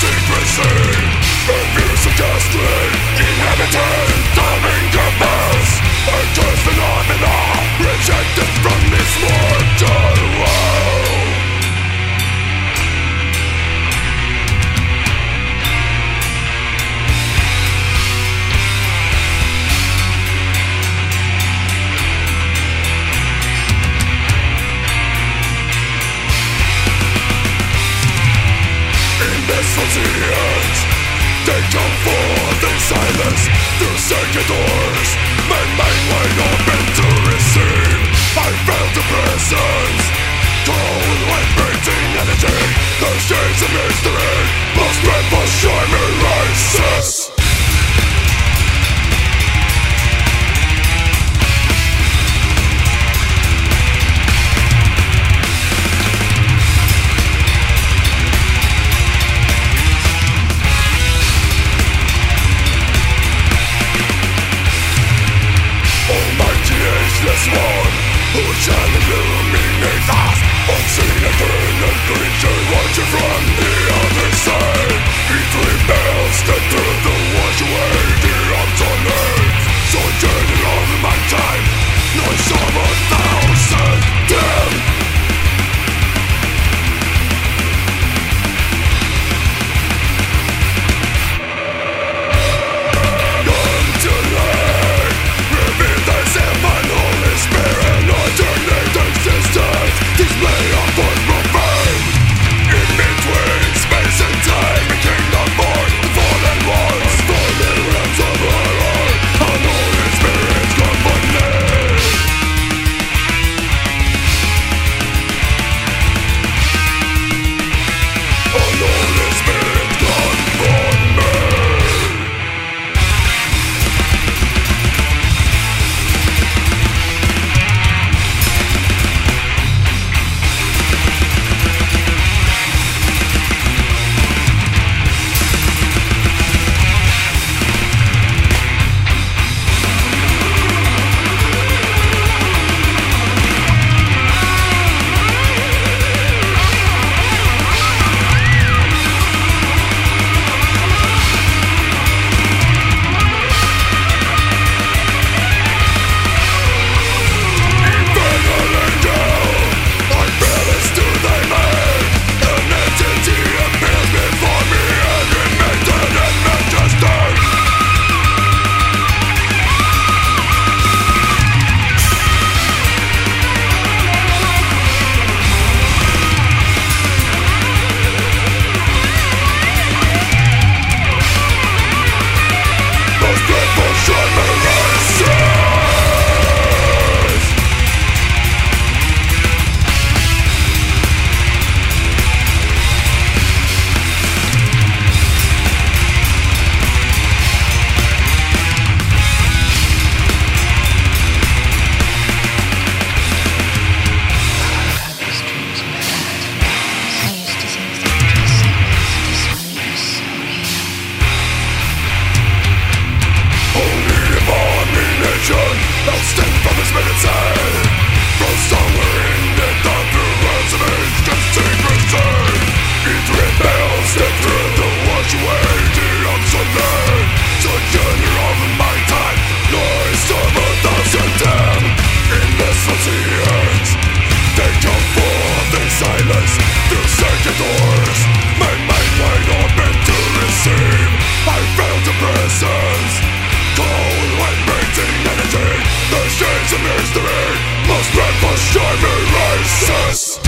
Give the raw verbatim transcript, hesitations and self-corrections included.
They come forth in silence through second doors, men made wide open to receive. I felt the presence, cold vibrating energy. The shades of mystery, most dreadful shining rises. This one who shall illuminate us, unseen eternal creature watching from the other side. It rebels that through the wash away the obsolete. So journey of my time, noise of a thousand damn. Display of void profane. In between space and time, a kingdom born, the fallen ones, fallen realms of horror, unholy spirits company. Unholy spirits company. Mystery, most dreadful shining races.